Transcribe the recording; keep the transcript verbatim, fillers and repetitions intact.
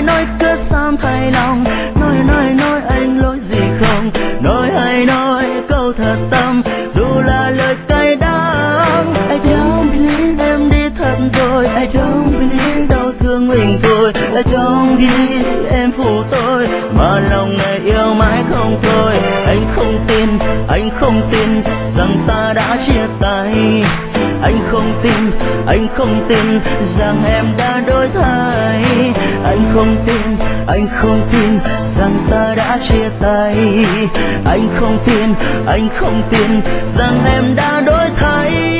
nói cớ sao thay lòng. Nói nói nói anh lỗi gì không, nói hay nói câu thật tâm dù là lời cay đắng. I don't believe em đi thật rồi, I don't believe đau thương mình thôi, I don't believe em phụ tôi mà lòng này yêu mãi không thôi. Anh không tin, anh không tin rằng ta đã chia tay. Anh không tin, anh không tin rằng em đã đổi thay. Anh không tin, anh không tin rằng ta đã chia tay. Anh không tin, anh không tin rằng em đã đổi thay.